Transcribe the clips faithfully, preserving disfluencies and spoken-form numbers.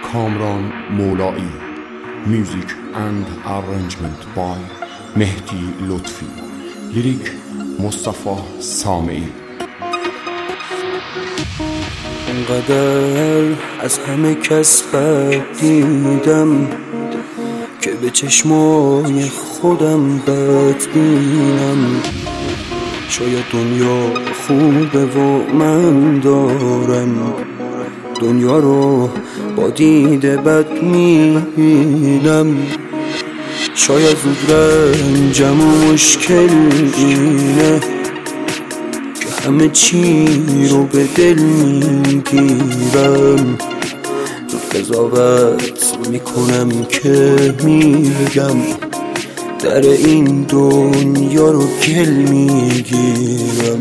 Kamran Moulai. Music and arrangement by Mehdi Lutfi. Lyric Mustafa Sami. انقدر از همه کس بد دیدم که به چشمای خودم بد بینم. شاید دنیا خوبه و من دارم دنیا رو با دید بد میبینم. شاید زود رنجم و مشکل اینه که همه چی رو به دل میگیرم. زود قضاوت میکنم که میگم در این دنیا رو گل میگیرم.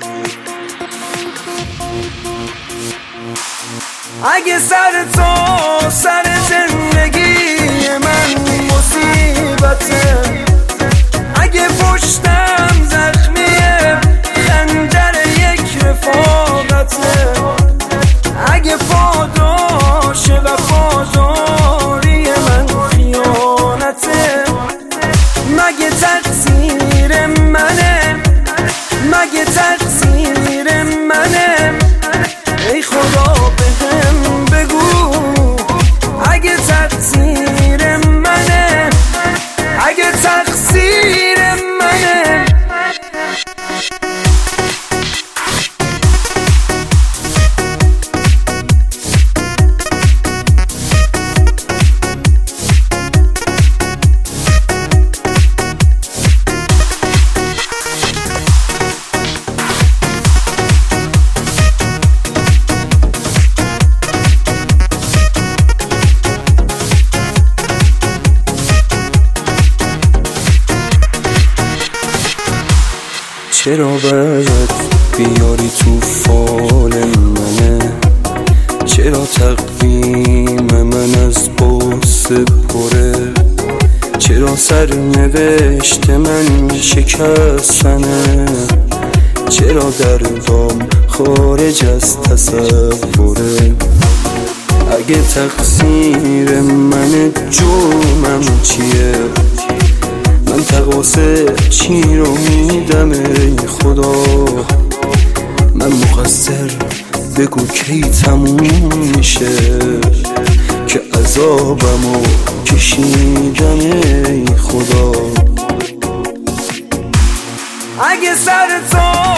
اگه سر تو سر زندگی من مصیبته، اگه پشتم زخمیه خنجر یک رفاقته، اگه پاداش وفاداری من خیانته، مگه تقصیر منه مگه تقصیر منه؟ ای خدا بهم بگو اگه تقصیر منه اگه تقصیر منه. چرا باید بیاری تو فال منه؟ چرا تقویم من از قصه پره؟ چرا سرنوشت من شکستنه؟ چرا دردام خارج از تصوره؟ اگه تقصیر من جرمم چیه؟ من تقاصر چی رو میدم ای خدا؟ من مقصر بگو کی تموم میشه که عذابمو کشیدم ای خدا. اگه سر تو